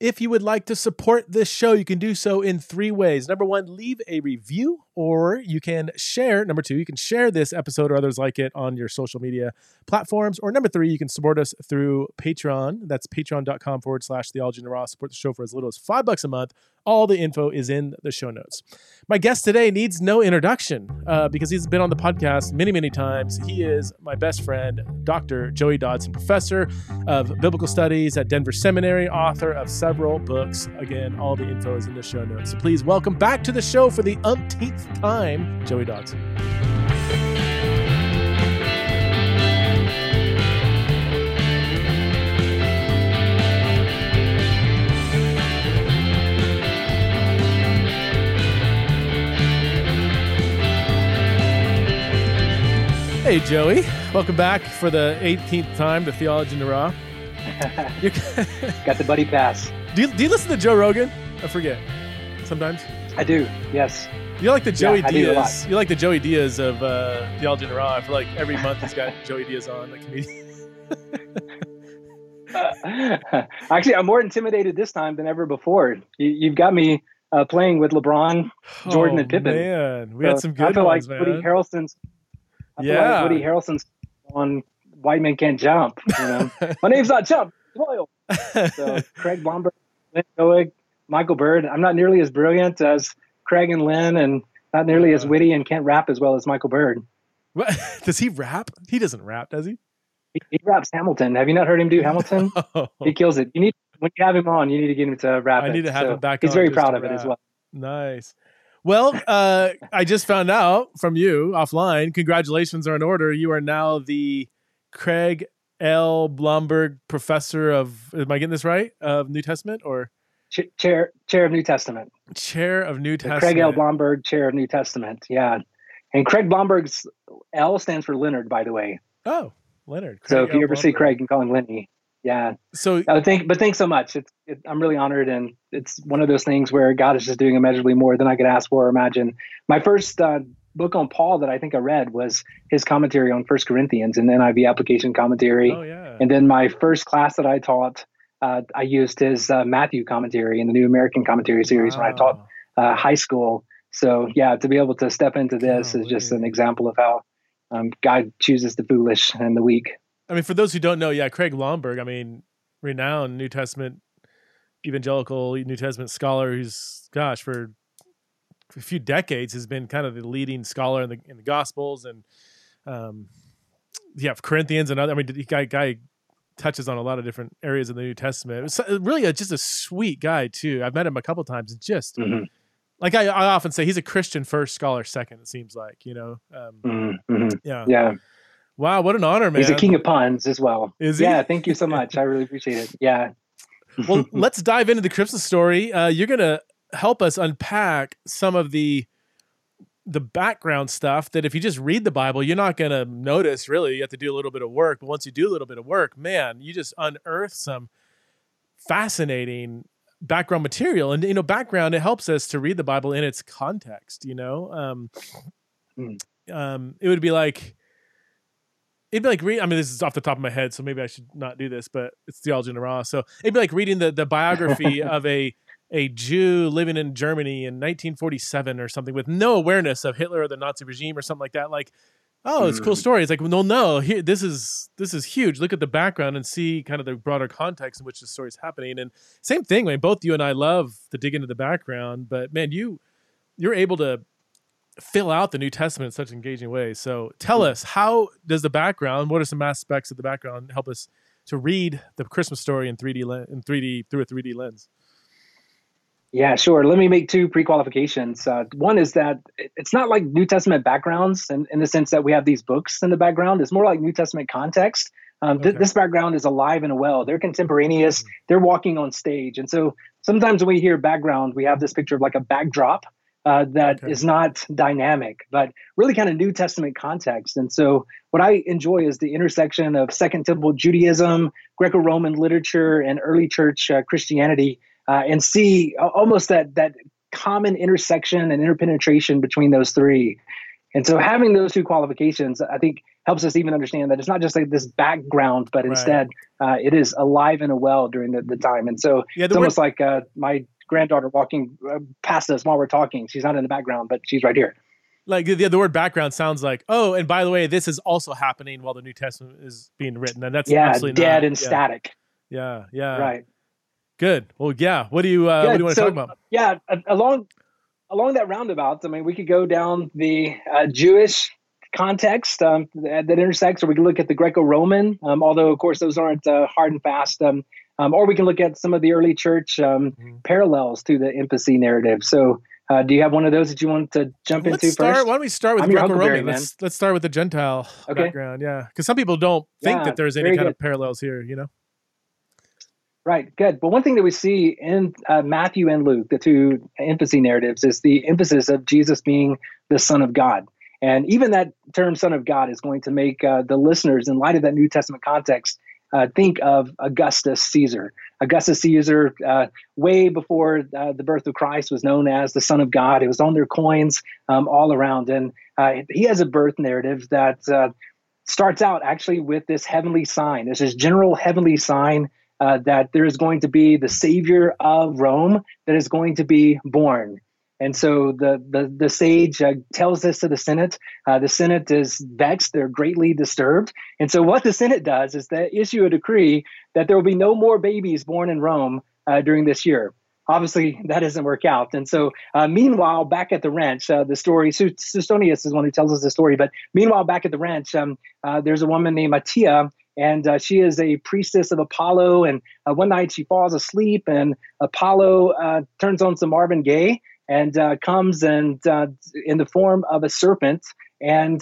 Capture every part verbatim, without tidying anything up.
If you would like to support this show, you can do so in three ways. Number one, leave a review, or you can share. Number two, you can share this episode or others like it on your social media platforms. Or number three, you can support us through Patreon. That's patreon.com forward slash Theology in the Raw. Support the show for as little as five bucks a month. All the info is in the show notes. My guest today needs no introduction uh, because he's been on the podcast many, many times. He is my best friend, Doctor Joey Dodson, professor of biblical studies at Denver Seminary, author of several books. Again, all the info is in the show notes. So please welcome back to the show for the umpteenth time, Joey Dodson. Hey, Joey. Welcome back for the eighteenth time to Theology in the Raw. Got the buddy pass. Do you, do you listen to Joe Rogan? I forget. Sometimes? I do, yes. You're like the Joey yeah, Diaz. You're like the Joey Diaz of uh, Theology in the Raw. I feel like every month he's got Joey Diaz on, the comedian. uh, actually, I'm more intimidated this time than ever before. You, you've got me uh, playing with LeBron, Jordan, oh, and Pippen. Man, we so had some good I feel ones, like man. Woody Harrelson's. I feel yeah, like Woody Harrelson's on White Men Can't Jump. You know, my name's not Jump. Loyal. So Craig Blomberg, Lynn Coig, Michael Bird. I'm not nearly as brilliant as Craig and Lynn, and not nearly uh, as witty and can't rap as well as Michael Bird. What? Does he rap? He doesn't rap, does he? He, he raps Hamilton. Have you not heard him do Hamilton? Oh. He kills it. You need when you have him on, you need to get him to rap. I it. need to have so him back. He's on very just proud to of it rap. as well. Nice. Well, uh, I just found out from you offline. Congratulations are in order. You are now the Craig L. Blomberg Professor of. Am I getting this right? Of New Testament or Ch- chair Chair of New Testament. Chair of New The Testament. Craig L. Blomberg Chair of New Testament. Yeah, and Craig Blomberg's L stands for Leonard, by the way. Oh, Leonard. Craig so if you L. ever see Blomberg. Craig, you can call him Lenny. Yeah. So I think, but thanks so much. It's, it, I'm really honored, and it's one of those things where God is just doing immeasurably more than I could ask for or imagine. My first uh, book on Paul that I think I read was his commentary on First Corinthians, and then N I V application commentary. Oh yeah. And then my first class that I taught, uh, I used his uh, Matthew commentary in the New American Commentary series wow. when I taught uh, high school. So yeah, to be able to step into this Golly. is just an example of how um, God chooses the foolish and the weak. I mean, for those who don't know, yeah, Craig Blomberg, I mean, renowned New Testament, evangelical New Testament scholar who's, gosh, for a few decades has been kind of the leading scholar in the in the Gospels and, um, yeah, Corinthians and other. I mean, the guy, guy touches on a lot of different areas of the New Testament. It's really a, just a sweet guy, too. I've met him a couple of times. It's just, Mm-hmm. like I, I often say, he's a Christian first, scholar second, it seems like, you know? Um, Mm-hmm. yeah. Yeah. Wow, what an honor, man. He's a king of puns as well. Is he? Yeah, thank you so much. I really appreciate it. Yeah. Well, let's dive into the Christmas story. Uh, you're going to help us unpack some of the the background stuff that if you just read the Bible, you're not going to notice, really. You have to do a little bit of work. But once you do a little bit of work, man, you just unearth some fascinating background material. And, you know, background, it helps us to read the Bible in its context, you know? Um, Mm. um, it would be like... It'd be like read. I mean, this is off the top of my head, so maybe I should not do this. But it's Theology in the Raw, so it'd be like reading the the biography of a a Jew living in Germany in nineteen forty-seven or something, with no awareness of Hitler or the Nazi regime or something like that. Like, oh, it's a cool story. It's like, no, no, here, this is this is huge. Look at the background and see kind of the broader context in which the story is happening. And same thing, man. Both you and I love to dig into the background, but man, you you're able to fill out the New Testament in such engaging ways. So tell us, how does the background, what are some aspects of the background help us to read the Christmas story in three D in three D through a three D lens? Yeah, sure. Let me make two pre-qualifications. Uh, one is that it's not like New Testament backgrounds in, in the sense that we have these books in the background. It's more like New Testament context. Um, th- Okay. this background is alive and well. They're contemporaneous. Mm-hmm. They're walking on stage. And so sometimes when we hear background, we have this picture of like a backdrop uh, that Okay. is not dynamic, but really kind of New Testament context. And so what I enjoy is the intersection of Second Temple Judaism, Greco-Roman literature, and early church uh, Christianity, uh, and see uh, almost that that common intersection and interpenetration between those three. And so having those two qualifications, I think, helps us even understand that it's not just like this background, but Right. instead uh, it is alive and well during the, the time. And so Yeah, it's the word, almost like uh, my granddaughter walking uh, past us while we're talking. She's not in the background, but she's right here. like the, the word background sounds like, oh, and by the way, this is also happening while the New Testament is being written, and that's Yeah, absolutely dead not. and Yeah, static. yeah, yeah. Right. Good. Well, yeah. What do you uh, what do Good. you want to So talk about? yeah, a- along along that roundabout, I mean, we could go down the uh, Jewish context um, that, that intersects, or we can look at the Greco-Roman, um, although of course those aren't uh, hard and fast. Um, um, or we can look at some of the early church um, Mhm. parallels to the infancy narrative. So, uh, do you have one of those that you want to jump Let's into start. first? Why don't we start with I'm your Huckleberry, Greco-Roman? man. Let's let's start with the Gentile Okay. background. Yeah, because some people don't think Yeah, that there's any very kind good. of parallels here. You know. Right, good. But one thing that we see in uh, Matthew and Luke, the two infancy narratives, is the emphasis of Jesus being the Son of God. And even that term Son of God is going to make uh, the listeners, in light of that New Testament context, uh, think of Augustus Caesar. Augustus Caesar, uh, way before uh, the birth of Christ, was known as the Son of God. It was on their coins um, all around. And uh, he has a birth narrative that uh, starts out actually with this heavenly sign. There's this general heavenly sign uh, that there is going to be the Savior of Rome that is going to be born. And so the the, the sage uh, tells this to the Senate. Uh, the Senate is vexed; they're greatly disturbed. And so what the Senate does is they issue a decree that there will be no more babies born in Rome uh, during this year. Obviously, that doesn't work out. And so, uh, meanwhile, back at the ranch, uh, the story, Suetonius is one who tells us the story, but meanwhile, back at the ranch, um, uh, there's a woman named Atia, and uh, she is a priestess of Apollo. And uh, one night she falls asleep, and Apollo uh, turns on some Marvin Gaye and uh, comes and uh, in the form of a serpent and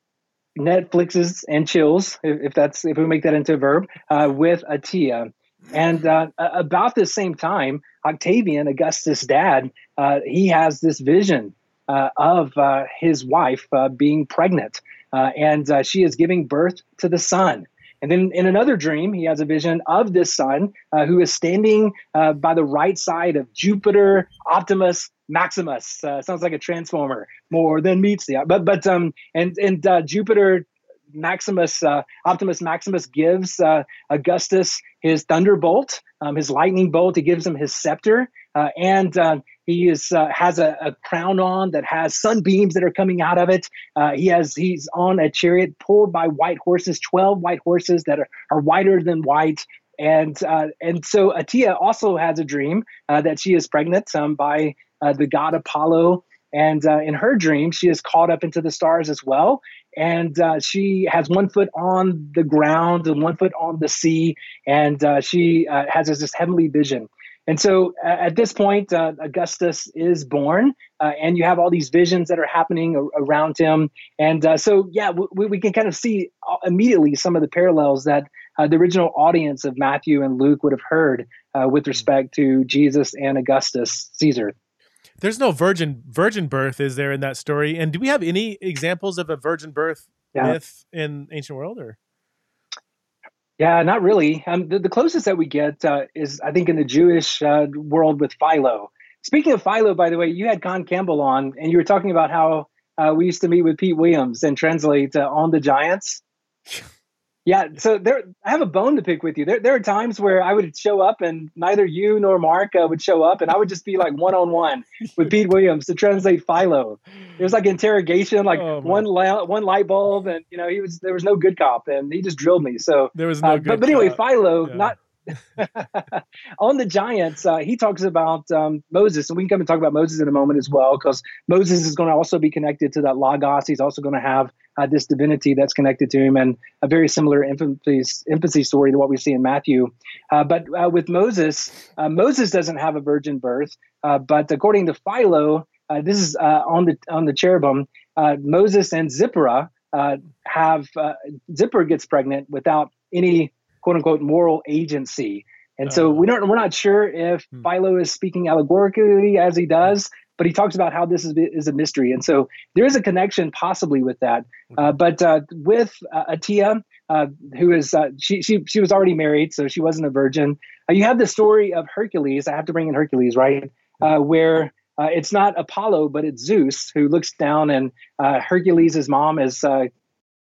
Netflixes and chills, if, if that's if we make that into a verb, uh, with Atia. And uh, about the same time, Octavian, Augustus' dad, uh, he has this vision uh, of uh, his wife uh, being pregnant, uh, and uh, she is giving birth to the son. And then in another dream, he has a vision of this son uh, who is standing uh, by the right side of Jupiter, Optimus, Maximus. Uh, sounds like a transformer more than meets the eye. But but um and and uh, Jupiter, Maximus, uh, Optimus Maximus gives uh, Augustus his thunderbolt, um, his lightning bolt. He gives him his scepter, uh, and uh, he is uh, has a, a crown on that has sunbeams that are coming out of it. Uh, he has he's on a chariot pulled by white horses, twelve white horses that are, are whiter than white. And uh, and so Atia also has a dream uh, that she is pregnant um, by uh, the god Apollo. And uh, in her dream, she is caught up into the stars as well. And uh, she has one foot on the ground and one foot on the sea. And uh, she uh, has this, this heavenly vision. And so uh, at this point, uh, Augustus is born, uh, and you have all these visions that are happening a- around him. And uh, so, yeah, we, we can kind of see immediately some of the parallels that uh, the original audience of Matthew and Luke would have heard uh, with respect to Jesus and Augustus Caesar. There's no virgin virgin birth, is there, in that story? And do we have any examples of a virgin birth Yeah. myth in ancient world? Or Yeah, not really. Um, the, the closest that we get uh, is, I think, in the Jewish uh, world with Philo. Speaking of Philo, by the way, you had Con Campbell on, and you were talking about how uh, we used to meet with Pete Williams and translate uh, On the Giants. Yeah, so there, I have a bone to pick with you. There, there are times where I would show up and neither you nor Mark uh, would show up, and I would just be like one on one with Pete Williams to translate Philo. It was like interrogation, like Oh, my. one la- one light bulb, and you know he was there was no good cop, and he just drilled me. So there was no uh, good. but but anyway, cop. Philo, Yeah. not on the Giants. Uh, he talks about um, Moses, and we can come and talk about Moses in a moment as well, because Moses is going to also be connected to that Logos. He's also going to have uh, this divinity that's connected to him, and a very similar infancy, infancy story to what we see in Matthew. Uh, but uh, with Moses, uh, Moses doesn't have a virgin birth, uh, but according to Philo, uh, this is uh, on the on the cherubim. Uh, Moses and Zipporah uh, have uh, Zipporah gets pregnant without any quote unquote moral agency. And so Uh, we don't, we're not sure if hmm. Philo is speaking allegorically as he does, but he talks about how this is, is a mystery. And so there is a connection possibly with that. Uh, but uh, with uh, Atia, uh, who is, uh, she, she, she was already married, so she wasn't a virgin. Uh, you have the story of Hercules. I have to bring in Hercules, right? Uh, where uh, it's not Apollo, but it's Zeus who looks down, and uh, Hercules' mom is uh,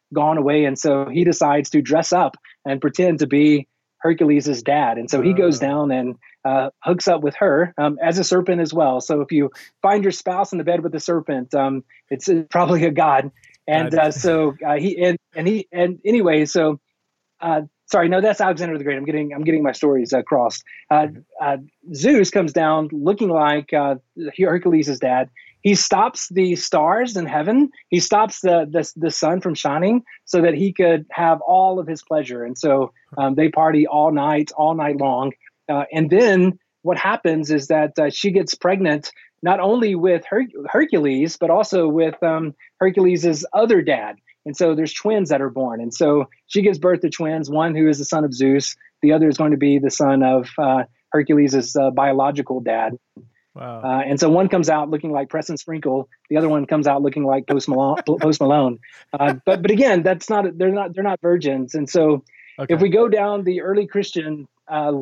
gone away. And so he decides to dress up and pretend to be Hercules' dad. And so he goes Uh, down and uh, hooks up with her um, as a serpent as well. So if you find your spouse in the bed with a serpent, um, it's uh, probably a god. And God. uh, so uh, he and, and he and anyway, so uh, sorry, no, that's Alexander the Great. I'm getting I'm getting my stories uh, crossed. Uh, uh, Zeus comes down looking like uh, Hercules' dad. He stops the stars in heaven. He stops the, the the sun from shining so that he could have all of his pleasure. And so um, they party all night, all night long. Uh, and then what happens is that uh, she gets pregnant not only with Her- Hercules, but also with um, Hercules' other dad. And so there's twins that are born. And so she gives birth to twins, one who is the son of Zeus. The other is going to be the son of uh, Hercules' uh, biological dad. Wow. Uh, and so one comes out looking like Preston Sprinkle, the other one comes out looking like Post Malone. Post Malone. Uh, but but again, that's not they're not they're not virgins. And so Okay. if we go down the early Christian uh,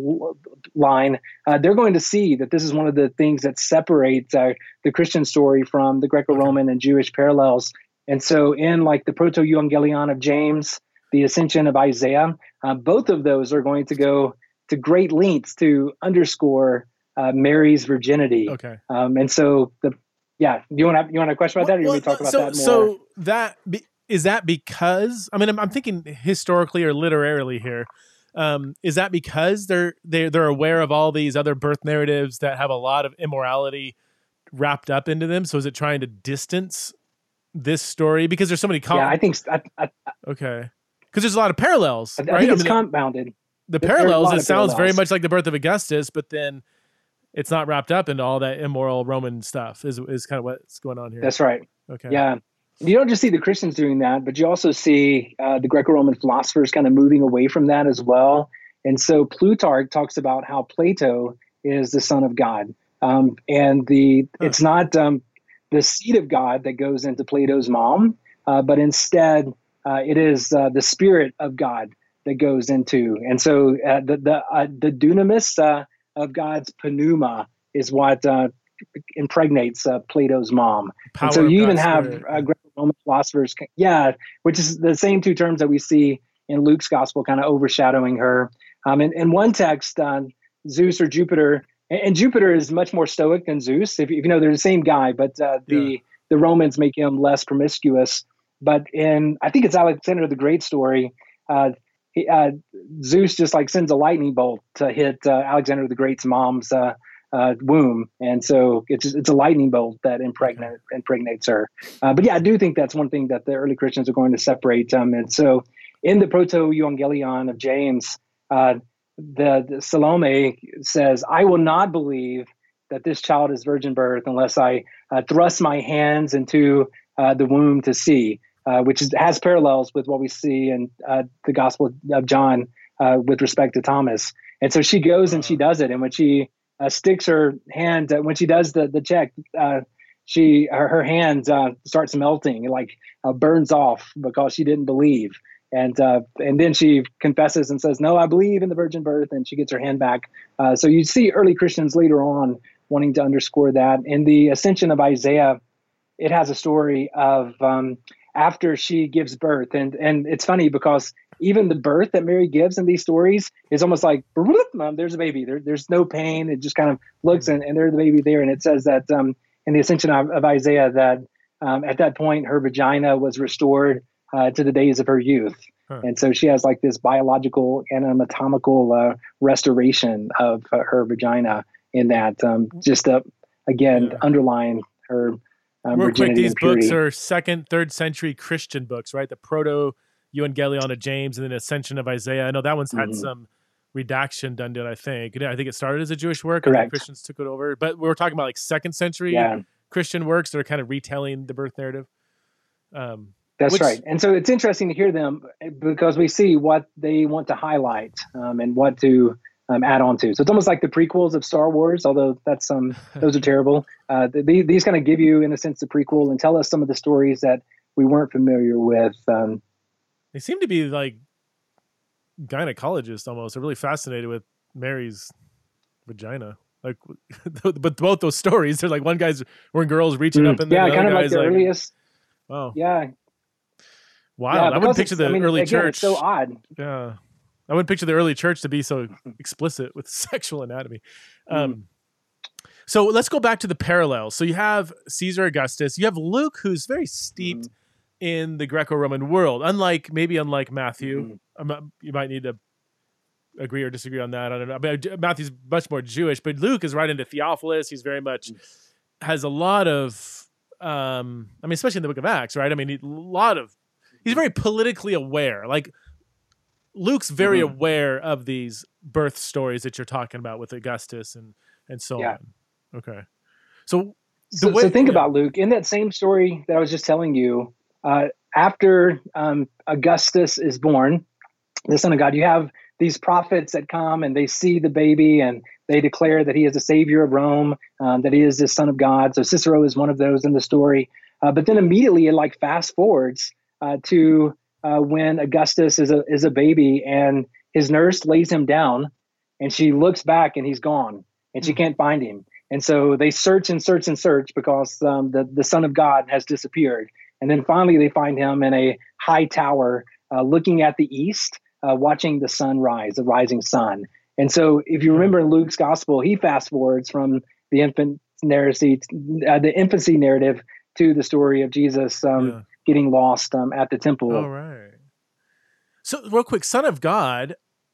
line, uh, they're going to see that this is one of the things that separates uh, the Christian story from the Greco-Roman okay. and Jewish parallels. And so in like the Proto-Evangelion of James, the Ascension of Isaiah, uh, both of those are going to go to great lengths to underscore Uh, Mary's virginity. Okay. Um, and so the, yeah, you want to, you want a question about that or well, you want to talk about so, that more? So that, be, is that because, I mean, I'm, I'm thinking historically or literarily here. Um, is that because they're, they're, they're aware of all these other birth narratives that have a lot of immorality wrapped up into them? So is it trying to distance this story? Because there's so many, com- yeah, I think, I, I, okay. Cause there's a lot of parallels, I, right? I think it's I mean, compounded. The, the parallels, it sounds parallels. very much like the birth of Augustus, but then it's not wrapped up into all that immoral Roman stuff is, is kind of what's going on here. That's right. Okay. Yeah. You don't just see the Christians doing that, but you also see uh, the Greco-Roman philosophers kind of moving away from that as well. And so Plutarch talks about how Plato is the son of God. Um, and the huh. it's not um, the seed of God that goes into Plato's mom, uh, but instead uh, it is uh, the spirit of God that goes into. And so uh, the, the, uh, the dunamis, uh, of God's pneuma is what uh, impregnates uh, Plato's mom. Power and so you even God's have uh, Greco-Roman philosophers, yeah, which is the same two terms that we see in Luke's gospel kind of overshadowing her. Um, in, in one text, uh, Zeus or Jupiter, and, and Jupiter is much more stoic than Zeus. If, if you know, they're the same guy, but uh, the, yeah. the Romans make him less promiscuous. But in, I think it's Alexander the Great story, uh, He, uh, Zeus just like sends a lightning bolt to hit uh, Alexander the Great's mom's uh, uh, womb, and so it's just, it's a lightning bolt that impregnate, okay. impregnates her. Uh, but yeah, I do think that's one thing that the early Christians are going to separate. Um, and so, in the Proto-Evangelion of James, uh, the, the Salome says, "I will not believe that this child is virgin birth unless I uh, thrust my hands into uh, the womb to see." Uh, which is, has parallels with what we see in uh, the Gospel of John uh, with respect to Thomas. And so she goes and she does it. And when she uh, sticks her hand, uh, when she does the the check, uh, she her, her hand uh, starts melting, and like uh, burns off because she didn't believe. And uh, and then she confesses and says, "No, I believe in the virgin birth," and she gets her hand back. Uh, so you see early Christians later on wanting to underscore that. In the Ascension of Isaiah, it has a story of um, after she gives birth. And and it's funny because even the birth that Mary gives in these stories is almost like, Mom, there's a baby. There, there's no pain. It just kind of looks and, and there's the baby there. And it says that um, in the Ascension of, of Isaiah that um, at that point, her vagina was restored uh, to the days of her youth. Huh. And so she has like this biological and anatomical uh, restoration of uh, her vagina in that, um, just to, again, yeah. underline her Um, Real quick, these books purity. are second, third century Christian books, right? The Proto-Evangelion of James and then Ascension of Isaiah. I know that one's had mm-hmm. some redaction done to it, I think. I think it started as a Jewish work Correct. and Christians took it over. But we were talking about like second century yeah. Christian works that are kind of retelling the birth narrative. Um, That's which, right. And so it's interesting to hear them because we see what they want to highlight um, and what to Um, add on to. So it's almost like the prequels of Star Wars, although that's um, those are terrible. Uh, the, these kind of give you, in a sense, the prequel and tell us some of the stories that we weren't familiar with. Um, they seem to be like gynecologists almost. They're really fascinated with Mary's vagina. Like, but both those stories, they're like one guy's when girls reaching mm, up and yeah, the kind other of like guy's the like, earliest. Wow. Yeah. Wild. Yeah, I wouldn't because picture it's- the I mean, early again, church. It's so odd. Yeah. I wouldn't picture the early church to be so explicit with sexual anatomy. Um, Mm. So let's go back to the parallels. So you have Caesar Augustus. You have Luke, who's very steeped Mhm. in the Greco-Roman world. Unlike maybe unlike Matthew, Mhm. I'm not- you might need to agree or disagree on that. I don't know. But Matthew's much more Jewish, but Luke is right into Theophilus. He's very much has a lot of. Um, I mean, especially in the Book of Acts, right? I mean, a lot of. He's very politically aware. Like Luke's very Mhm. aware of these birth stories that you're talking about with Augustus and and so Yeah. on. Okay, so the So, way, so think yeah. about Luke in that same story that I was just telling you. Uh, after um, Augustus is born, the Son of God, you have these prophets that come and they see the baby and they declare that he is the savior of Rome, um, that he is the Son of God. So Cicero is one of those in the story. Uh, but then immediately it like fast forwards uh, to uh, when Augustus is a is a baby and his nurse lays him down and she looks back and he's gone and she Hmm. can't find him. And so they search and search and search because um, the, the Son of God has disappeared. And then finally they find him in a high tower uh, looking at the east, uh, watching the sun rise, the rising sun. And so if you remember in Luke's gospel, he fast forwards from the infant narrative, uh, the infancy narrative to the story of Jesus um, Yeah. getting lost um, at the temple. All right. So real quick, Son of God,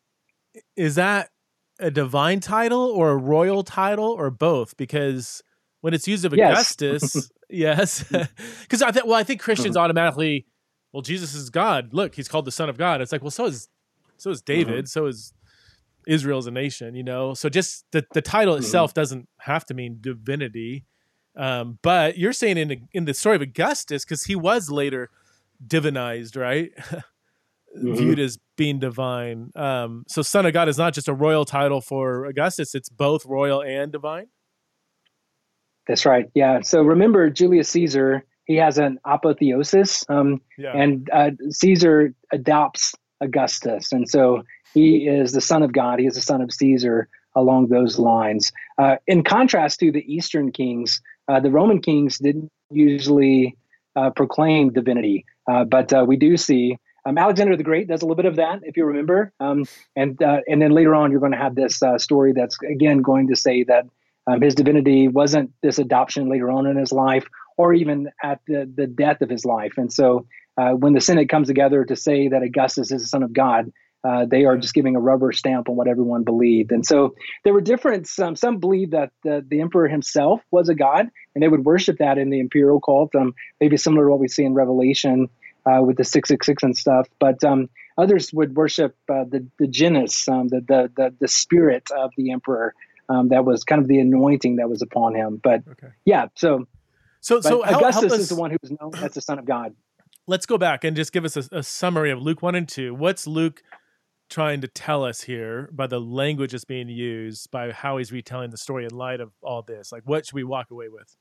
is that a divine title or a royal title or both? Because when it's used of Yes. Augustus, yes, because I think well, I think Christians automatically, well, Jesus is God. Look, he's called the Son of God. It's like, well, so is so is David, so is Israel as a nation, you know. So just the the title itself doesn't have to mean divinity. Um, but you're saying in the, in the story of Augustus, because he was later divinized, right? Mhm. Viewed as being divine. Um, so Son of God is not just a royal title for Augustus, it's both royal and divine. That's right. Yeah. So remember Julius Caesar, he has an apotheosis, um, Yeah. and uh, Caesar adopts Augustus. And so he is the son of God. He is the son of Caesar along those lines. Uh, in contrast to the Eastern kings, uh, the Roman kings didn't usually uh, proclaim divinity. Uh, but uh, we do see um, Alexander the Great does a little bit of that, if you remember. Um, and uh, and then later on, you're going to have this uh, story that's, again, going to say that Um, his divinity wasn't this adoption later on in his life or even at the, the death of his life. And so uh, when the Senate comes together to say that Augustus is the son of God, uh, they are Yeah. just giving a rubber stamp on what everyone believed. And so there were different, some, some believed that the, the emperor himself was a god, and they would worship that in the imperial cult, um, maybe similar to what we see in Revelation uh, with the six six six and stuff. But um, others would worship uh, the, the genus, um, the, the, the, the spirit of the emperor. Um, that was kind of the anointing that was upon him. But Okay. yeah, so So, but so help, Augustus help us, is the one who is known as the Son of God. let's go back and just give us a, a summary of Luke one and two. What's Luke trying to tell us here by the language that's being used, by how he's retelling the story in light of all this? Like, what should we walk away with?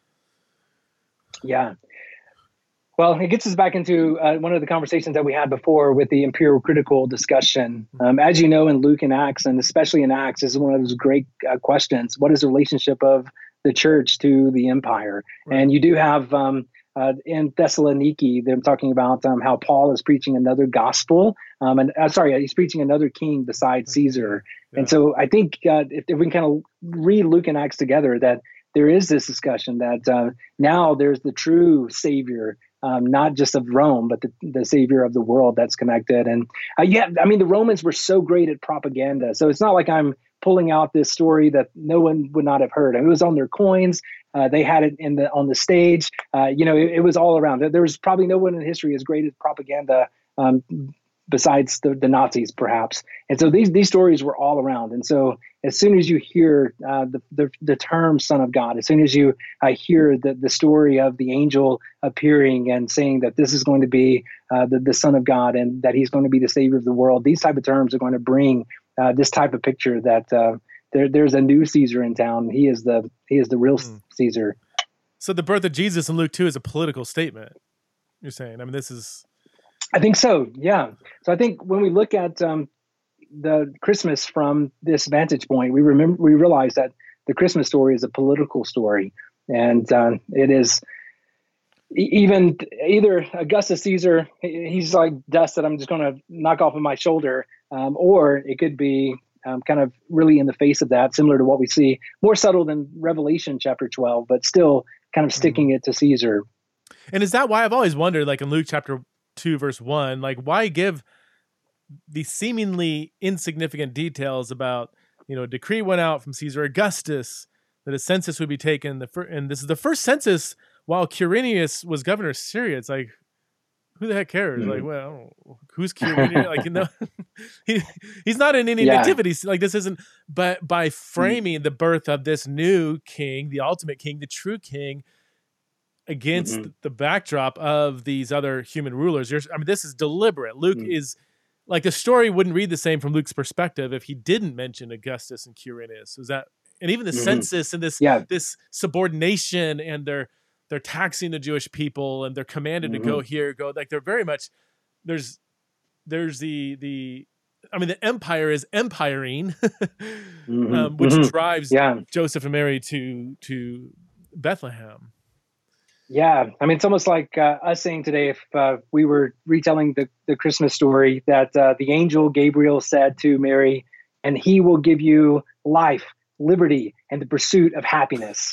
Yeah. Well, it gets us back into uh, one of the conversations that we had before with the empirical critical discussion. Um, as you know, in Luke and Acts, and especially in Acts, this is one of those great uh, questions. What is the relationship of the church to the empire? Right. And you do have um, uh, in Thessaloniki, they're talking about um, how Paul is preaching another gospel. Um, and uh, sorry, he's preaching another king besides Okay, Caesar. yeah. And so I think uh, if, if we can kind of read Luke and Acts together, that there is this discussion that uh, now there's the true Savior. Um, not just of Rome, but the, the savior of the world that's connected. And uh, yeah, I mean, the Romans were so great at propaganda. So it's not like I'm pulling out this story that no one would not have heard. I mean, it was on their coins. Uh, they had it in the on the stage. Uh, you know, it, it was all around. There was probably no one in history as great at propaganda um, besides the, the Nazis, perhaps. And so these these stories were all around. And so as soon as you hear uh, the, the the term "Son of God," as soon as you uh, hear the the story of the angel appearing and saying that this is going to be uh, the the Son of God and that he's going to be the Savior of the world, these type of terms are going to bring uh, this type of picture that uh, there there's a new Caesar in town. He is the he is the real Hmm. Caesar. So the birth of Jesus in Luke two is a political statement, you're saying? I mean, this is... I think so. Yeah. So I think when we look at um, the Christmas from this vantage point, we remember we realize that the Christmas story is a political story, and uh, it is E- Even either Augustus Caesar, he- he's like dust that I'm just going to knock off of my shoulder, um, or it could be um, kind of really in the face of that, similar to what we see, more subtle than Revelation chapter twelve, but still kind of sticking Mhm. it to Caesar. And is that why I've always wondered, like in Luke chapter two, verse one, like why give these seemingly insignificant details about, you know, a decree went out from Caesar Augustus that a census would be taken. The fir- and this is the first census while Quirinius was governor of Syria. It's like, who the heck cares? Like, Mm. well, who's Quirinius? Like, you know, he, he's not in any Yeah. nativity. Like, this isn't, but by Mm. framing the birth of this new king, the ultimate king, the true king, against Mhm. the backdrop of these other human rulers. You're, I mean, this is deliberate. Luke Mm. is like, the story wouldn't read the same from Luke's perspective if he didn't mention Augustus and Quirinius. Was that, and even the Mhm. census and this Yeah. this subordination, and they're they're taxing the Jewish people, and they're commanded to go Mhm. here, go, like they're very much, there's there's the the I mean, the empire is empiring, Mhm. um, which Mhm. drives Yeah. Joseph and Mary to to Bethlehem. Yeah, I mean, it's almost like uh, us saying today, if uh, we were retelling the, the Christmas story, that uh, the angel Gabriel said to Mary, and he will give you life, liberty, and the pursuit of happiness.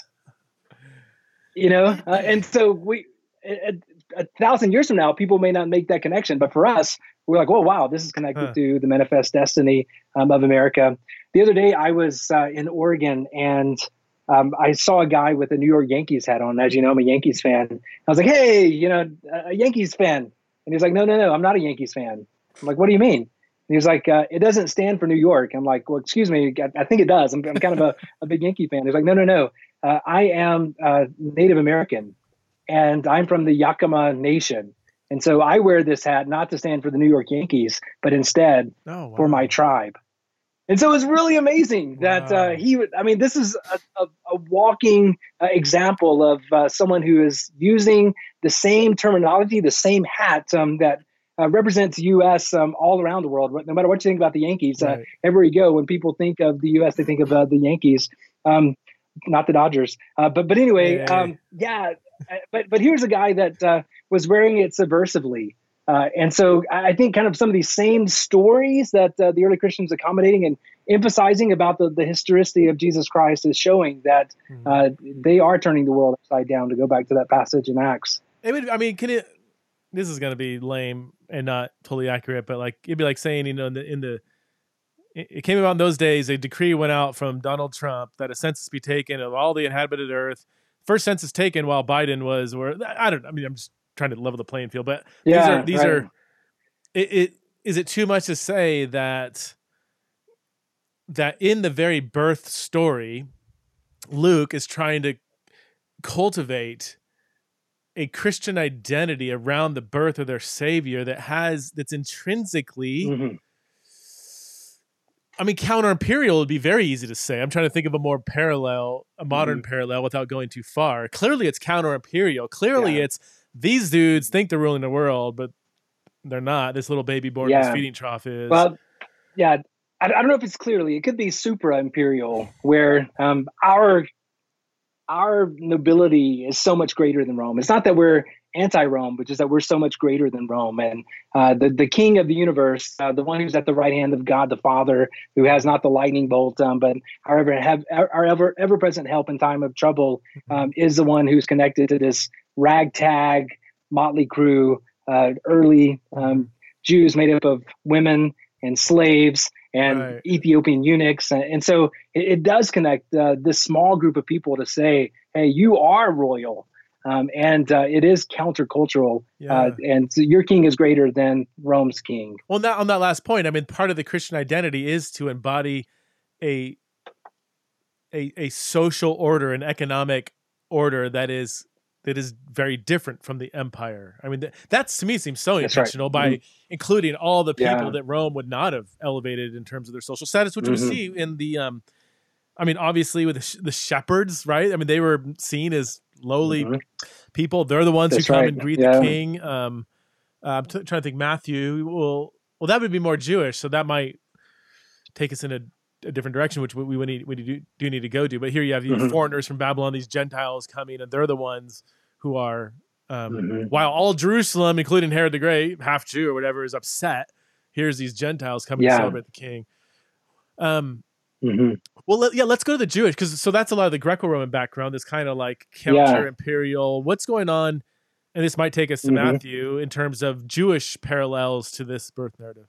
You know, uh, and so we, a, a thousand years from now, people may not make that connection, but for us, we're like, oh wow, this is connected Huh. to the manifest destiny um, of America. The other day, I was uh, in Oregon, and um, I saw a guy with a New York Yankees hat on. As you know, I'm a Yankees fan. I was like, hey, you know, a Yankees fan, and he's like, no, no, no, I'm not a Yankees fan. I'm like, what do you mean? And he's like, uh, it doesn't stand for New York. I'm like, well, excuse me, I, I think it does. I'm, I'm kind of a, a big Yankee fan. He's like, no, no, no. Uh, I am uh, Native American, and I'm from the Yakama Nation. And so I wear this hat not to stand for the New York Yankees, but instead Oh, wow. for my tribe. And so it's really amazing that uh, Wow. he would, I mean, this is a, a, a walking uh, example of uh, someone who is using the same terminology, the same hat um, that uh, represents the U S um, all around the world. No matter what you think about the Yankees, uh, Right. everywhere you go, when people think of the U S, they think of uh, the Yankees. Um, not the Dodgers, uh, but but anyway, Yay. um, yeah. uh, But but here's a guy that uh, was wearing it subversively, uh, and so I I think kind of some of these same stories that uh, the early Christians accommodating and emphasizing about the the historicity of Jesus Christ is showing that Mhm. uh, they are turning the world upside down. To go back to that passage in Acts. It would, I mean, can it, this is going to be lame and not totally accurate, but like, it'd be like saying, you know, in the, in the, it it came about in those days, a decree went out from Donald Trump that a census be taken of all the inhabited earth. First census taken while Biden was, or I don't, I mean, I'm just trying to level the playing field, but these Yeah, are, these right. are, it, it, is it too much to say that, that in the very birth story, Luke is trying to cultivate a Christian identity around the birth of their Savior that has, that's intrinsically, Mhm. I mean, counter imperial would be very easy to say. I'm trying to think of a more parallel, a modern Mhm. parallel without going too far. Clearly, it's counter imperial. Clearly, Yeah. it's these dudes think they're ruling the world, but they're not. This little baby born in this Yeah. feeding trough is. Well, yeah. I, I don't know if it's clearly. It could be supra imperial, where um, our our nobility is so much greater than Rome. It's not that we're anti-Rome, but just that we're so much greater than Rome. And uh, the the King of the universe, uh, the one who's at the right hand of God the Father, who has not the lightning bolt, um, but our ever have our ever ever present help in time of trouble, um, is the one who's connected to this ragtag motley crew, uh, early um, Jews made up of women and slaves and Right. Ethiopian eunuchs. And, and so it, it does connect uh, this small group of people to say, hey, you are royal. Um, and uh, it is countercultural. Yeah. Uh, and so your king is greater than Rome's king. Well, that, on that last point, I mean, part of the Christian identity is to embody a a, a social order, an economic order that is that is very different from the empire. I mean, th- that to me seems so That's right. intentional by Mhm. including all the people Yeah. that Rome would not have elevated in terms of their social status, which we Mhm. see in the, um, I mean, obviously with the, sh- the shepherds, right? I mean, they were seen as lowly Mhm. people. They're the ones That's who come right. and greet Yeah. the king. Um, uh, I'm t- trying to think. Matthew, well, well, that would be more Jewish, so that might take us in a, a different direction, which we, we need we do, do need to go to. But here you have these Mhm. foreigners from Babylon, these Gentiles coming, and they're the ones who are Um, Mhm. While all Jerusalem, including Herod the Great, half Jew or whatever, is upset, here's these Gentiles coming to Yeah. celebrate the king. Um, Mhm. well, let, yeah, let's go to the Jewish, because so that's a lot of the Greco-Roman background, this kind of like Yeah. counter-imperial. What's going on? And this might take us to Mhm. Matthew in terms of Jewish parallels to this birth narrative.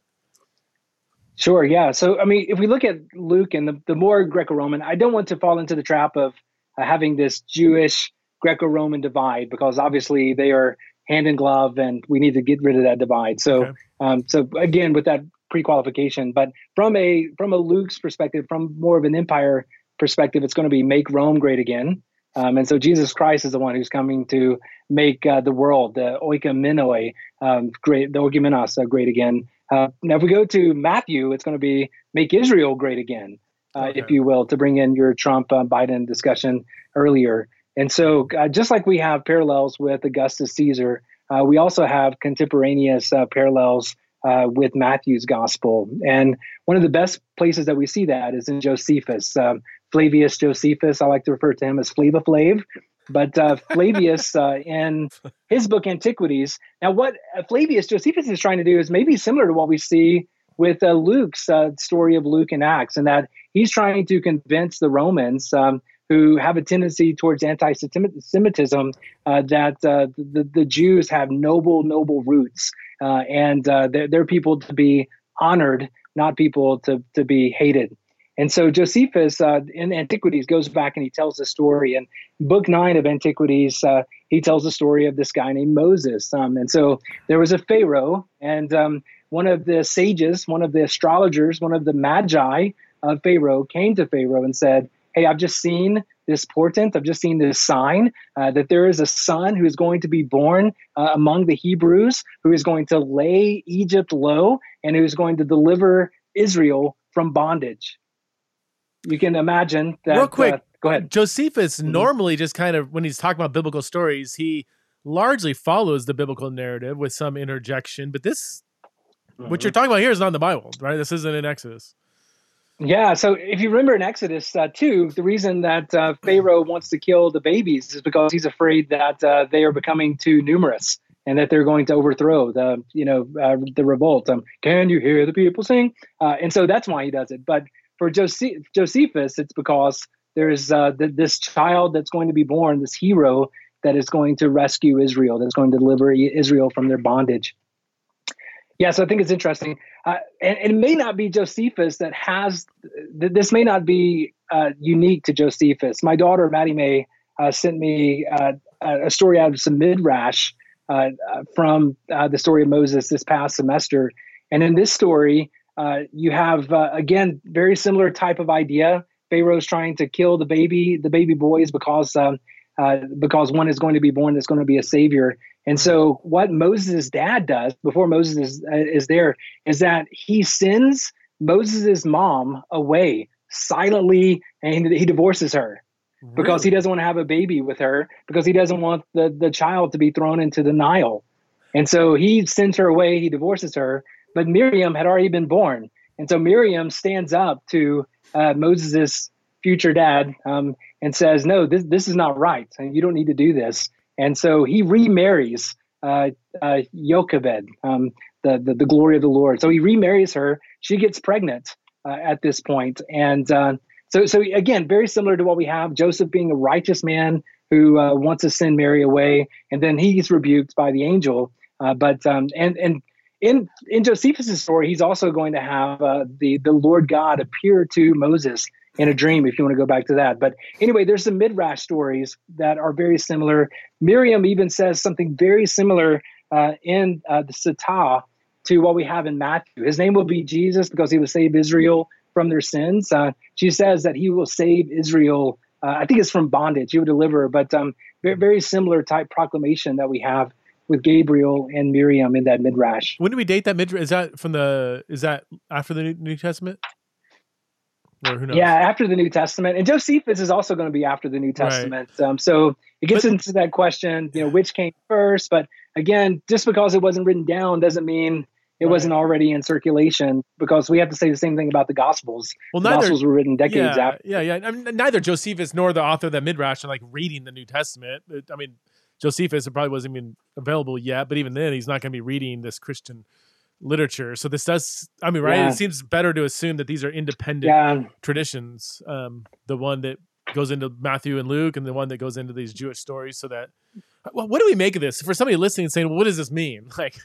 Sure. Yeah. So, I mean, if we look at Luke and the, the more Greco-Roman, I don't want to fall into the trap of uh, having this Jewish Greco-Roman divide, because obviously they are hand in glove and we need to get rid of that divide. So, Okay. um, so again, with that pre-qualification, but from a, from a Luke's perspective, from more of an empire perspective, it's going to be make Rome great again. Um, and so Jesus Christ is the one who's coming to make uh, the world, the oikomenoi, um, great, the oikomenos uh, great again. Uh, now, if we go to Matthew, it's going to be make Israel great again, uh, Okay. if you will, to bring in your Trump uh, Biden discussion earlier. And so uh, just like we have parallels with Augustus Caesar, uh, we also have contemporaneous uh, parallels uh, with Matthew's gospel. And one of the best places that we see that is in Josephus. Um, Flavius Josephus, I like to refer to him as Flava Flav. But uh, Flavius, uh, in his book Antiquities, now what uh, Flavius Josephus is trying to do is maybe similar to what we see with uh, Luke's uh, story of Luke and Acts, and that he's trying to convince the Romans, um, who have a tendency towards anti-Semitism, uh, that uh, the, the Jews have noble, noble roots, uh, and uh, they're, they're people to be honored, not people to, to be hated. And so Josephus uh, in Antiquities goes back and he tells the story. In book nine of Antiquities, uh, he tells the story of this guy named Moses. Um, and so there was a Pharaoh, and um, one of the sages, one of the astrologers, one of the magi of Pharaoh came to Pharaoh and said, hey, I've just seen this portent. I've just seen this sign uh, that there is a son who is going to be born uh, among the Hebrews, who is going to lay Egypt low and who is going to deliver Israel from bondage. You can imagine that. Real quick, uh, go ahead. Josephus Mhm. normally just kind of, when he's talking about biblical stories, he largely follows the biblical narrative with some interjection. But this, what you're talking about here is not in the Bible, right? This isn't in Exodus. Yeah. So if you remember in Exodus uh, two, the reason that uh, Pharaoh wants to kill the babies is because he's afraid that uh, they are becoming too numerous and that they're going to overthrow the, you know, uh, the revolt. Um, Can you hear the people sing? Uh, and so that's why he does it. But for Jose- Josephus, it's because there's uh, th- this child that's going to be born, this hero that is going to rescue Israel, that's going to deliver Israel from their bondage. Yeah, so I think it's interesting. Uh, and, and it may not be Josephus that has, th- this may not be uh, unique to Josephus. My daughter, Maddie Mae, uh, sent me uh, a story out of some Midrash uh, from uh, the story of Moses this past semester. And in this story, uh, you have, uh, again, very similar type of idea. Pharaoh's trying to kill the baby, the baby boys, because um, uh, because one is going to be born that's going to be a savior. And so what Moses' dad does before Moses is, uh, is there is that he sends Moses' mom away silently, and he divorces her because he Really? doesn't want to have a baby with her, because he doesn't want the, the child to be thrown into the Nile. And so he sends her away, he divorces her, but Miriam had already been born. And so Miriam stands up to uh, Moses' future dad um, and says, no, this, this is not right. And you don't need to do this. And so he remarries uh, uh, Jochebed, um, the, the the glory of the Lord. So he remarries her. She gets pregnant uh, at this point. And uh, so, so again, very similar to what we have, Joseph being a righteous man who uh, wants to send Mary away. And then he's rebuked by the angel. Uh, but um, and and in in Josephus' story, he's also going to have uh, the, the Lord God appear to Moses in a dream, if you want to go back to that. But anyway, there's some Midrash stories that are very similar. Miriam even says something very similar uh, in uh, the Sitah to what we have in Matthew. His name will be Jesus because he will save Israel from their sins. Uh, she says that he will save Israel. Uh, I think it's from bondage. He will deliver, but um, very, very similar type proclamation that we have with Gabriel and Miriam in that Midrash. When do we date that Midrash? Is that from the, is that after the New, New Testament? Or who knows? Yeah, after the New Testament. And Josephus is also going to be after the New Testament. Right. Um, so it gets but, into that question, you know, which came first. But again, just because it wasn't written down doesn't mean it right. wasn't already in circulation, because we have to say the same thing about the Gospels. Well, the neither, Gospels were written decades yeah, after. Yeah, yeah. I mean, neither Josephus nor the author of the Midrash are like reading the New Testament. I mean, Josephus, it probably wasn't even available yet, but even then, he's not going to be reading this Christian literature. So this does, I mean, right? Yeah. It seems better to assume that these are independent Yeah. traditions. Um, the one that goes into Matthew and Luke, and the one that goes into these Jewish stories. So that, well, what do we make of this? For somebody listening and saying, well, what does this mean? Like,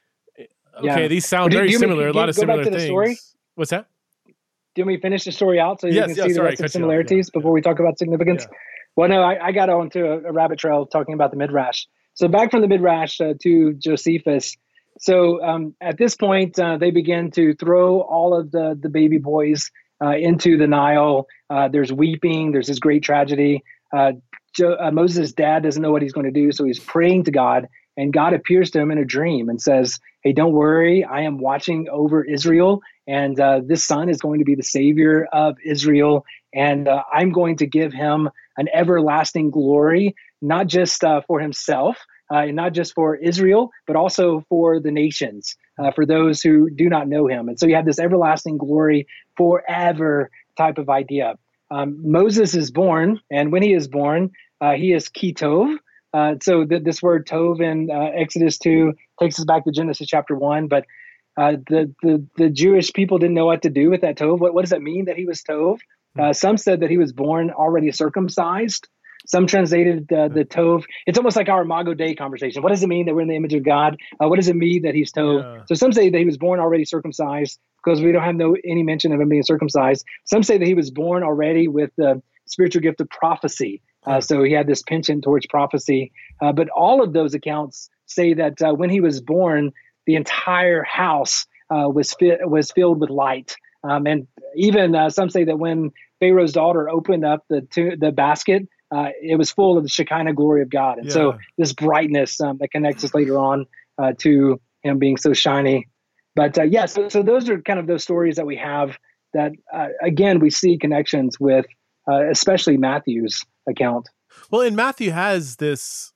okay, Yeah. these sound Do- very do you similar. make- a lot of go back similar to the things. story? What's that? Do you want me to finish the story out so you Yes, can yeah, see sorry, the rest cut of you off, similarities yeah, before yeah. we talk about significance? Yeah. Well, no, I, I got onto a, a rabbit trail talking about the Midrash. So back from the Midrash uh, to Josephus. So um, at this point, uh, they begin to throw all of the, the baby boys uh, into the Nile. Uh, there's weeping. There's this great tragedy. Uh, jo- uh, Moses' dad doesn't know what he's going to do, so he's praying to God. And God appears to him in a dream and says, hey, don't worry. I am watching over Israel. And uh, this son is going to be the savior of Israel. And uh, I'm going to give him an everlasting glory, not just uh, for himself, uh, and not just for Israel, but also for the nations, uh, for those who do not know him. And so you have this everlasting glory forever type of idea. Um, Moses is born, and when he is born, uh, he is Kitov. Uh, so th- this word tov in uh, Exodus two takes us back to Genesis chapter one, but uh, the, the the Jewish people didn't know what to do with that tov. What, what does that mean that he was tov? Uh, some said that he was born already circumcised. Some translated uh, the tov. It's almost like our Imago Dei conversation. What does it mean that we're in the image of God? Uh, what does it mean that he's tov? Yeah. So some say that he was born already circumcised because we don't have no any mention of him being circumcised. Some say that he was born already with the spiritual gift of prophecy. Uh, so he had this penchant towards prophecy. Uh, but all of those accounts say that uh, when he was born, the entire house uh, was fi- was filled with light. Um, and even uh, some say that when Pharaoh's daughter opened up the to- the basket, uh, it was full of the Shekinah glory of God. And Yeah. so this brightness um, that connects us later on uh, to him being so shiny. But uh, yeah, so, so those are kind of those stories that we have that, uh, again, we see connections with, uh, especially Matthew's account. Well, and Matthew has this,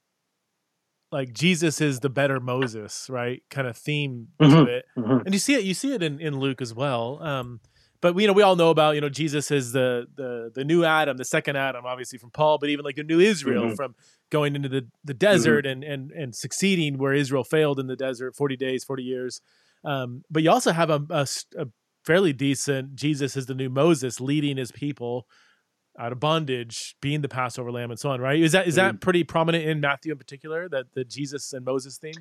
like, Jesus is the better Moses, right? Kind of theme to Mhm. it. Mhm. And you see it, you see it in, in Luke as well. Um, but we, you know, we all know about, you know, Jesus is the, the, the new Adam, the second Adam, obviously from Paul, but even like the new Israel Mhm. from going into the, the desert and, and, and succeeding where Israel failed in the desert, forty days, forty years. Um, but you also have a, a, a fairly decent Jesus is the new Moses leading his people out of bondage, being the Passover lamb and so on, right? Is that is that pretty prominent in Matthew in particular, that the Jesus and Moses theme?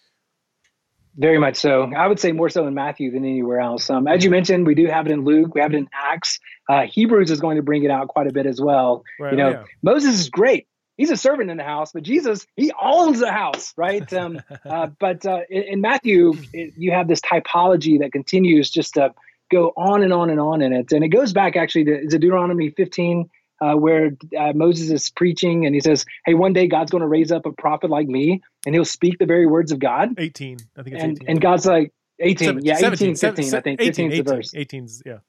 Very much so. I would say more so in Matthew than anywhere else. Um, as you mentioned, we do have it in Luke. We have it in Acts. Uh, Hebrews is going to bring it out quite a bit as well. Right, You know, oh, yeah. Moses is great. He's a servant in the house, but Jesus, he owns the house, right? Um, uh, but uh, in, in Matthew, it, you have this typology that continues just to go on and on and on in it. And it goes back actually to, is it Deuteronomy fifteen, uh, where uh, Moses is preaching and he says, hey, one day God's going to raise up a prophet like me and he'll speak the very words of God. eighteen, I think it's And, eighteen. and God's like, eighteen, Seventeen, yeah, seventeen, eighteen, fifteen, seven- I think. eighteen, fifteen is the eighteen, verse. eighteen's, yeah.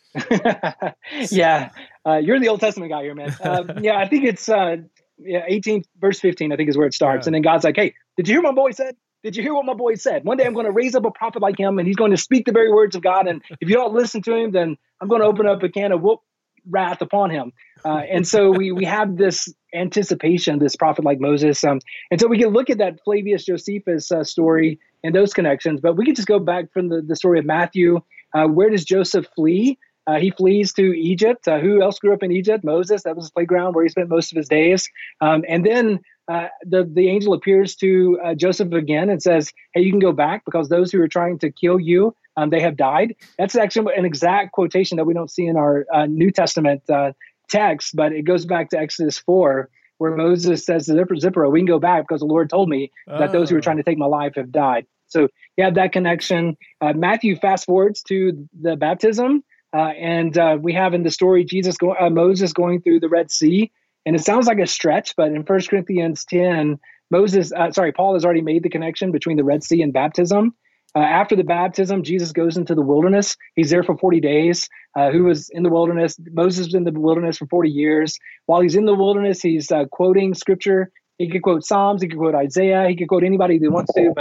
yeah, uh, you're the Old Testament guy here, man. Uh, yeah, I think it's uh, yeah, eighteen, verse fifteen, I think is where it starts. Yeah. And then God's like, hey, did you hear what my boy said? Did you hear what my boy said? One day I'm going to raise up a prophet like him, and he's going to speak the very words of God. And if you don't listen to him, then I'm going to open up a can of whoop wrath upon him. Uh, and so we we have this anticipation, this prophet like Moses. Um, and so we can look at that Flavius Josephus uh, story and those connections. But we could just go back from the, the story of Matthew. Uh, where does Joseph flee? Uh, he flees to Egypt. Uh, who else grew up in Egypt? Moses. That was his playground where he spent most of his days. Um, and then uh, the, the angel appears to uh, Joseph again and says, hey, you can go back because those who are trying to kill you, um, they have died. That's actually an exact quotation that we don't see in our uh, New Testament uh, text, but it goes back to Exodus four, where Moses says to Zipporah, we can go back because the Lord told me that those who are trying to take my life have died. So you have that connection. Uh, Matthew fast forwards to the baptism. Uh, and uh, we have in the story Jesus, go, uh, Moses going through the Red Sea, and it sounds like a stretch, but in First Corinthians ten, Moses, uh, sorry, Paul has already made the connection between the Red Sea and baptism. Uh, after the baptism, Jesus goes into the wilderness. He's there for forty days. Uh, who was in the wilderness? Moses was in the wilderness for forty years. While he's in the wilderness, he's uh, quoting scripture. He could quote Psalms. He could quote Isaiah. He could quote anybody that wants to, but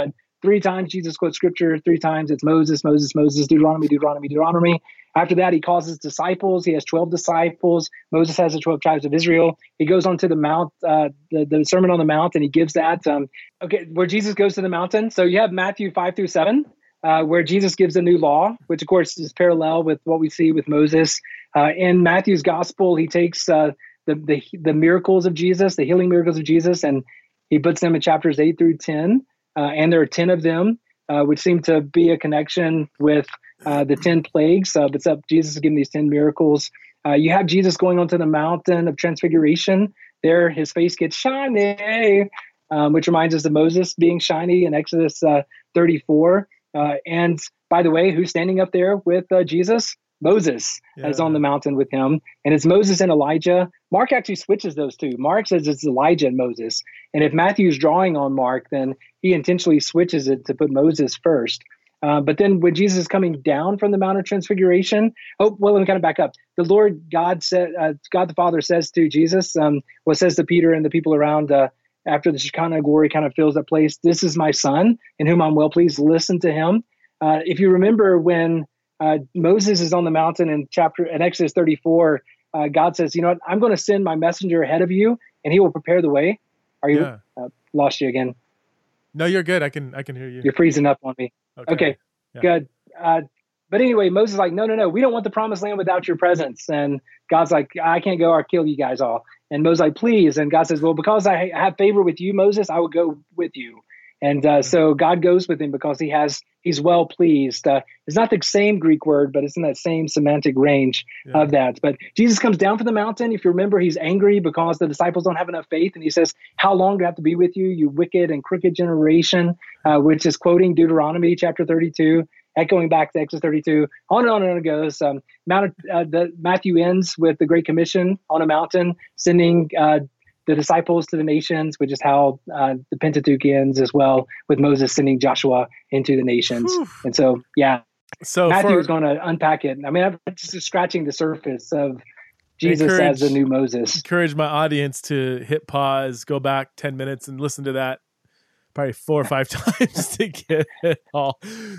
three times Jesus quotes scripture, three times it's Moses, Moses, Moses, Deuteronomy, Deuteronomy, Deuteronomy. After that, he calls his disciples. He has twelve disciples. Moses has the twelve tribes of Israel. He goes on to the Mount, uh, the, the Sermon on the Mount, and he gives that. Um, okay, where Jesus goes to the mountain. So you have Matthew five through seven, uh, where Jesus gives a new law, which of course is parallel with what we see with Moses. Uh, in Matthew's gospel, he takes uh, the, the the miracles of Jesus, the healing miracles of Jesus, and he puts them in chapters eight through ten. Uh, and there are ten of them, uh, which seem to be a connection with uh, the ten plagues. Uh, but it's up, Jesus is giving these ten miracles. Uh, you have Jesus going onto the mountain of transfiguration. There, his face gets shiny, um, which reminds us of Moses being shiny in Exodus uh, thirty-four. Uh, and by the way, who's standing up there with uh, Jesus? Moses yeah. is on the mountain with him. And it's Moses and Elijah. Mark actually switches those two. Mark says it's Elijah and Moses. And if Matthew's drawing on Mark, then he intentionally switches it to put Moses first. Uh, but then when Jesus is coming down from the Mount of Transfiguration, oh, well, let me kind of back up. The Lord God said, uh, God the Father says to Jesus, um, what says to Peter and the people around uh, after the Shekinah glory kind of fills that place, this is my son in whom I'm well pleased. Listen to him. Uh, if you remember when Uh, Moses is on the mountain in chapter in Exodus thirty-four. Uh, God says, "You know what? I'm going to send my messenger ahead of you, and he will prepare the way." Are you yeah. uh, lost you again? No, you're good. I can I can hear you. You're freezing up on me. Okay, okay. Yeah. Good. Uh, but anyway, Moses is like, "No, no, no. We don't want the promised land without your presence." And God's like, "I can't go. I'll kill you guys all." And Moses is like, "Please." And God says, "Well, because I have favor with you, Moses, I will go with you." And uh, so God goes with him because he has he's well pleased. Uh, it's not the same Greek word, but it's in that same semantic range yeah. of that. But Jesus comes down from the mountain. If you remember, he's angry because the disciples don't have enough faith. And he says, "How long do I have to be with you, you wicked and crooked generation?" Uh, which is quoting Deuteronomy chapter thirty-two, echoing back to Exodus thirty-two. On and on and on it goes. Um, Mount, uh, the, Matthew ends with the Great Commission on a mountain, sending uh, the disciples to the nations, which is how uh, the Pentateuch ends as well, with Moses sending Joshua into the nations. Whew. And so, yeah, so Matthew for, is going to unpack it. I mean, I'm just scratching the surface of Jesus as the new Moses. Encourage my audience to hit pause, go back ten minutes and listen to that probably four or five times to get it all.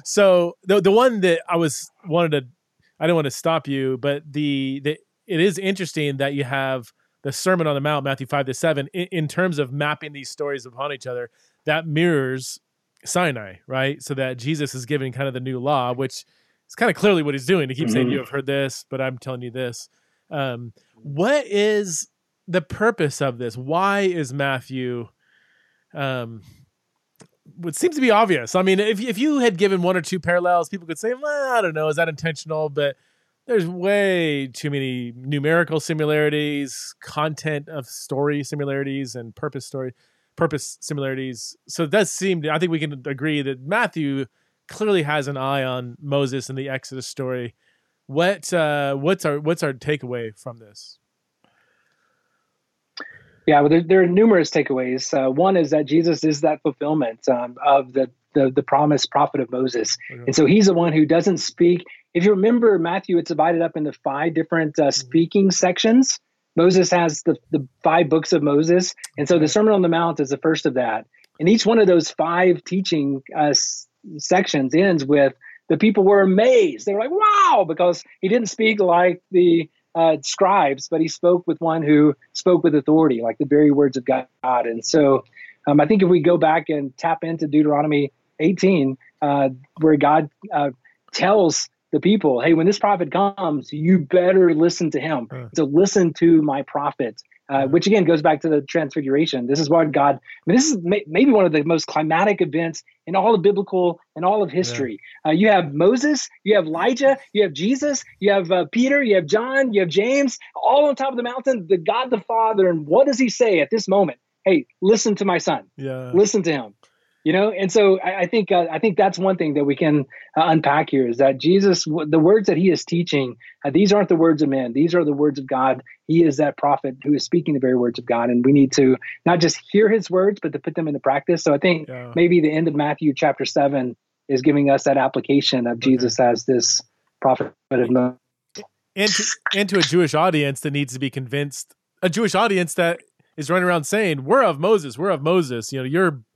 So the the one that I was wanted to, I don't want to stop you, but the, the it is interesting that you have the Sermon on the Mount, Matthew five to seven, in, in terms of mapping these stories upon each other, that mirrors Sinai, right? So that Jesus is giving kind of the new law, which is kind of clearly what he's doing. He keeps mm-hmm. saying, "You have heard this, but I'm telling you this." Um, what is the purpose of this? Why is Matthew, um, what seems to be obvious? I mean, if if you had given one or two parallels, people could say, well, I don't know, is that intentional? But there's way too many numerical similarities, content of story similarities, and purpose story, purpose similarities. So it does seem to, I think we can agree that Matthew clearly has an eye on Moses and the Exodus story. What uh, what's our what's our takeaway from this? Yeah, well, there, there are numerous takeaways. Uh, one is that Jesus is that fulfillment um, of the, the the promised prophet of Moses, okay. And so he's the one who doesn't speak. If you remember Matthew, it's divided up into five different uh, speaking sections. Moses has the, the five books of Moses. And so the Sermon on the Mount is the first of that. And each one of those five teaching uh, s- sections ends with the people were amazed. They were like, wow, because he didn't speak like the uh, scribes, but he spoke with one who spoke with authority, like the very words of God. And so um, I think if we go back and tap into Deuteronomy eighteen, uh, where God uh, tells the people, hey, when this prophet comes, you better listen to him. Uh. So listen to my prophet, uh, uh. which again goes back to the transfiguration. This is what God, I mean, this is may, maybe one of the most climatic events in all of biblical and all of history. Yeah. Uh, you have Moses, you have Elijah, you have Jesus, you have uh, Peter, you have John, you have James, all on top of the mountain, the God the Father. And what does he say at this moment? Hey, listen to my son. Yeah. Listen to him. You know, and so I, I think uh, I think that's one thing that we can uh, unpack here is that Jesus, the words that he is teaching, uh, these aren't the words of men. These are the words of God. He is that prophet who is speaking the very words of God. And we need to not just hear his words, but to put them into practice. So I think yeah. maybe the end of Matthew chapter seven is giving us that application of okay. Jesus as this prophet of Moses. And to, and to a Jewish audience that needs to be convinced, a Jewish audience that is running around saying, we're of Moses, we're of Moses. You know, you're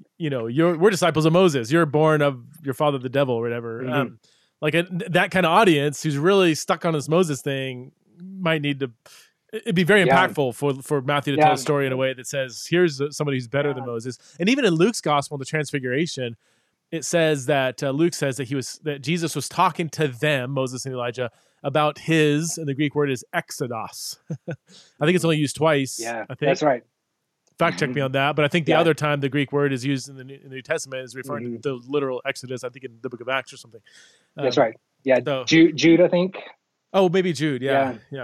you know, you're we're disciples of Moses. You're born of your father, the devil, or whatever. Mm-hmm. Um, like a, that kind of audience who's really stuck on this Moses thing might need to. It'd be very Yeah. impactful for for Matthew to Yeah. tell a story in a way that says, "Here's somebody who's better Yeah. than Moses." And even in Luke's gospel, the Transfiguration, it says that uh, Luke says that he was that Jesus was talking to them, Moses and Elijah, about his, and the Greek word is exodos. I think it's only used twice. Yeah, I think that's right. Fact check me on that, but I think the Yeah. other time the Greek word is used in the New, in the New Testament is referring Mhm. to the literal Exodus. I think in the Book of Acts or something. Um, That's right. Yeah, so- Jude, Jude, I think. Oh, maybe Jude. Yeah, yeah.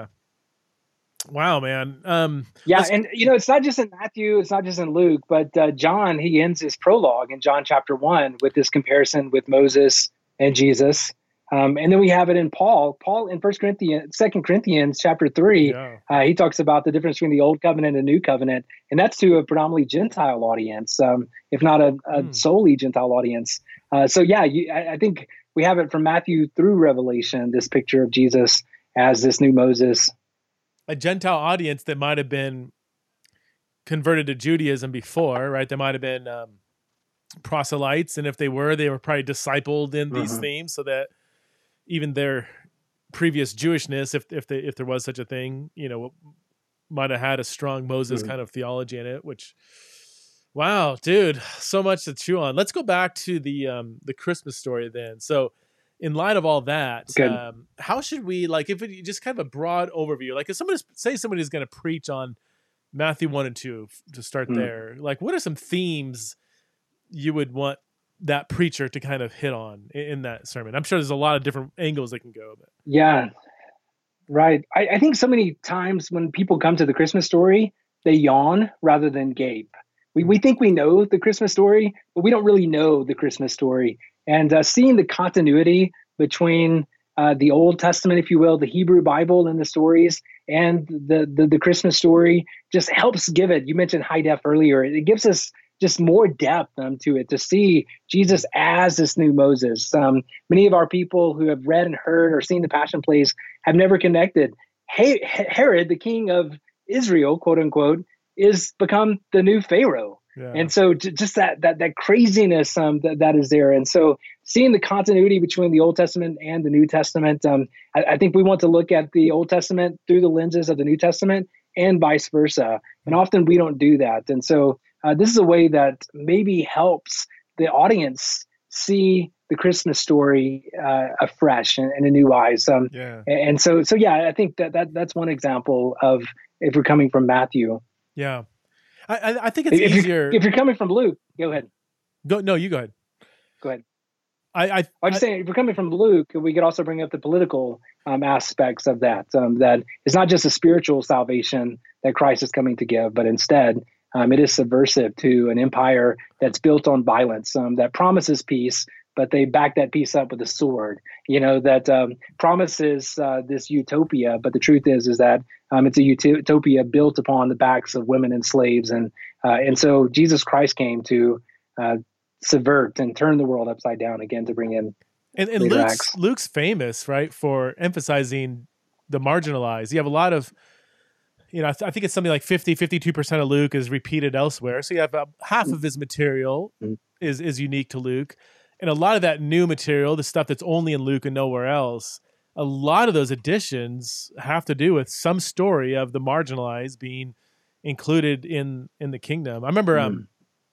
Wow, man. Um, Yeah, let's- and you know, it's not just in Matthew, it's not just in Luke, but uh, John, he ends his prologue in John chapter one with this comparison with Moses and Jesus. Um, and then we have it in Paul. Paul in First Corinthians, Second Corinthians chapter three, yeah. uh, he talks about the difference between the old covenant and new covenant, and that's to a predominantly Gentile audience, um, if not a, a Hmm. solely Gentile audience. Uh, so yeah, you, I, I think we have it from Matthew through Revelation, this picture of Jesus as this new Moses. A Gentile audience that might have been converted to Judaism before, right? They might have been um, proselytes, and if they were, they were probably discipled in these Mhm. themes, so that even their previous Jewishness, if if they if there was such a thing, you know, might have had a strong Moses Mhm. kind of theology in it. Which, wow, dude, so much to chew on. Let's go back to the um, the Christmas story then. So, in light of all that, Good. um, how should we like if it just kind of a broad overview, like if somebody's say somebody's going to preach on Matthew one and two to start Mm. there, like what are some themes you would want that preacher to kind of hit on in, in that sermon? I'm sure there's a lot of different angles they can go, but Yeah, right. I, I think so many times when people come to the Christmas story, they yawn rather than gape. We we think we know the Christmas story, but we don't really know the Christmas story. And uh, seeing the continuity between uh, the Old Testament, if you will, the Hebrew Bible and the stories, and the, the the Christmas story just helps give it. You mentioned high def earlier. It gives us just more depth um, to it to see Jesus as this new Moses. Um, many of our people who have read and heard or seen the Passion plays have never connected. Hey, Herod, the king of Israel, quote unquote, is become the new Pharaoh. yeah. And so j- just that that that craziness um, that, that is there. And so seeing the continuity between the Old Testament and the New Testament, um, I, I think we want to look at the Old Testament through the lenses of the New Testament and vice versa. And often we don't do that. And so uh, this is a way that maybe helps the audience see the Christmas story uh, afresh and, and in new eyes. Um, yeah. and so, so yeah, I think that, that that's one example of if we're coming from Matthew. Yeah. I, I, I think it's If easier. you're, if you're coming from Luke, go ahead. Go, no, you go ahead. Go ahead. I, I, I'm just saying, if we're coming from Luke, we could also bring up the political um, aspects of that. Um, that it's not just a spiritual salvation that Christ is coming to give, but instead, um, it is subversive to an empire that's built on violence, um, that promises peace, but they back that peace up with a sword. You know, that um, promises uh, this utopia, but the truth is, is that um, it's a utopia built upon the backs of women and slaves, and uh, and so Jesus Christ came to uh, subvert and turn the world upside down again to bring in. and, and later Luke's, acts. Luke's famous, right, for emphasizing the marginalized. You have a lot of, you know, I, th- I think it's something like fifty, fifty-two percent of Luke is repeated elsewhere. So you have uh, half of his material Mhm. is is unique to Luke. And a lot of that new material, the stuff that's only in Luke and nowhere else, a lot of those additions have to do with some story of the marginalized being included in in the kingdom. I remember um,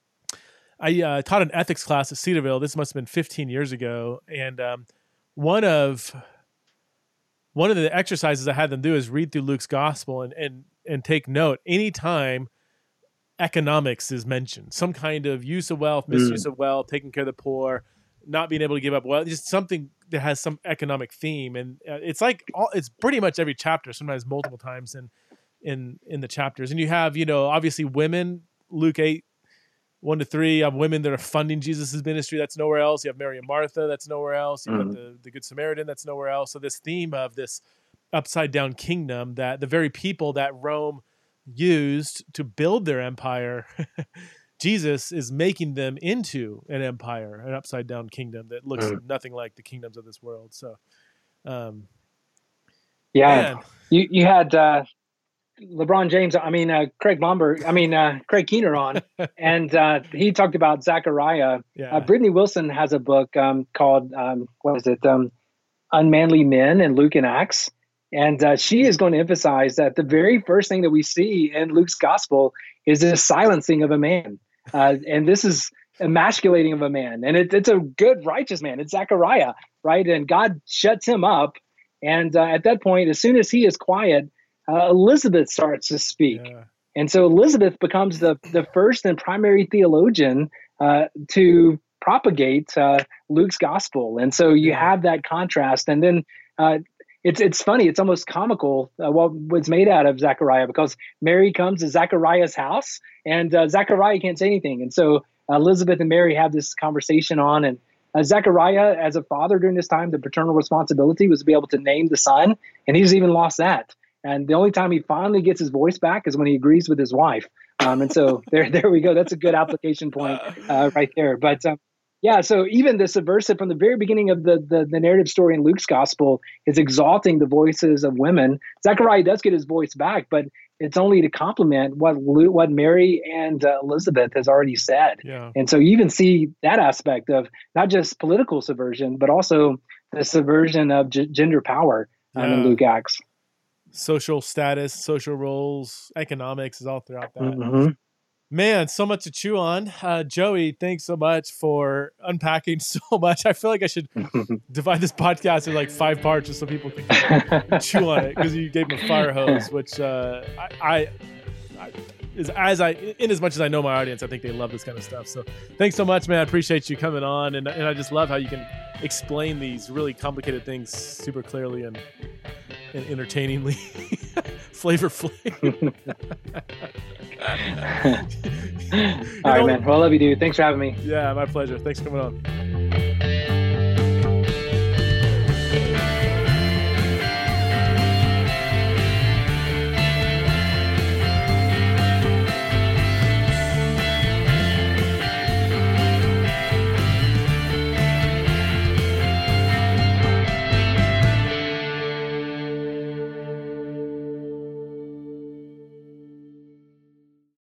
I uh, taught an ethics class at Cedarville. This must have been fifteen years ago, and um, one of one of the exercises I had them do is read through Luke's gospel and and and take note anytime economics is mentioned, some kind of use of wealth, misuse of wealth, taking care of the poor, not being able to give up wealth, just something that has some economic theme. And uh, it's like all, it's pretty much every chapter, sometimes multiple times in in in the chapters. And you have, you know, obviously women, Luke eight, one to three, you have women that are funding Jesus's ministry. That's nowhere else. You have Mary and Martha. That's nowhere else. You've Mhm. got the, the Good Samaritan. That's nowhere else. So this theme of this upside down kingdom, that the very people that Rome used to build their empire, Jesus is making them into an empire, an upside down kingdom that looks Mhm. nothing like the kingdoms of this world. So, um, Yeah, man, you you had uh, LeBron James, I mean, uh, Craig Blomberg, I mean, uh, Craig Keener on, and uh, he talked about Zechariah. Yeah. Uh, Brittany Wilson has a book um, called, um, what is it? Um, Unmanly Men in Luke and Acts. And uh, she is going to emphasize that the very first thing that we see in Luke's gospel is this silencing of a man. Uh, and this is emasculating of a man. And it, it's a good, righteous man. It's Zechariah, right? And God shuts him up. And uh, at that point, as soon as he is quiet, uh, Elizabeth starts to speak. Yeah. And so Elizabeth becomes the, the first and primary theologian uh, to propagate uh, Luke's gospel. And so you yeah. have that contrast. And then uh, it's it's funny. It's almost comical uh, what was made out of Zechariah, because Mary comes to Zechariah's house and uh, Zechariah can't say anything. And so Elizabeth and Mary have this conversation on, and uh, Zechariah, as a father during this time, the paternal responsibility was to be able to name the son, and he's even lost that. And the only time he finally gets his voice back is when he agrees with his wife. Um, and so there, there we go. That's a good application point uh, right there. But um, yeah, so even the subversive from the very beginning of the, the the narrative story in Luke's gospel is exalting the voices of women. Zechariah does get his voice back, but it's only to complement what Luke, what Mary and uh, Elizabeth has already said. Yeah. And so you even see that aspect of not just political subversion, but also the subversion of g- gender power um, yeah. in Luke Acts. Social status, social roles, economics is all throughout that. Mm-hmm. Man, so much to chew on. Uh, Joey, thanks so much for unpacking so much. I feel like I should divide this podcast in like five parts just so people can chew on it, because you gave them a fire hose, which uh, I, I, I is as I in as much as I know my audience, I think they love this kind of stuff. So thanks so much, man. I appreciate you coming on, and and I just love how you can explain these really complicated things super clearly and and entertainingly, flavorfully. All right, man. Well, I love you, dude. Thanks for having me. Yeah, my pleasure. Thanks for coming on.